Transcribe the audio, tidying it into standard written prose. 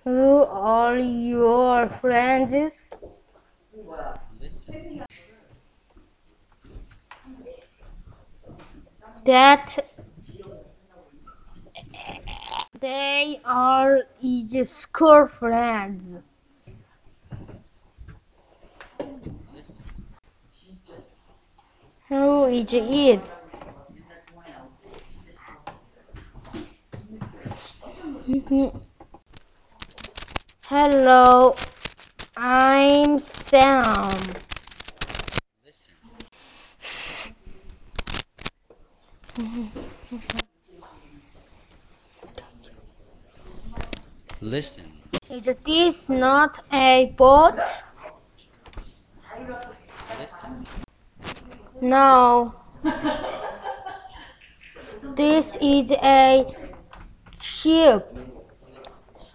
Who are your friends? Listen, That they are each school friends. listen, Who is it? listen, Hello, I'm Sam. listen, listen, Is this not a boat? listen, No, this is a ship.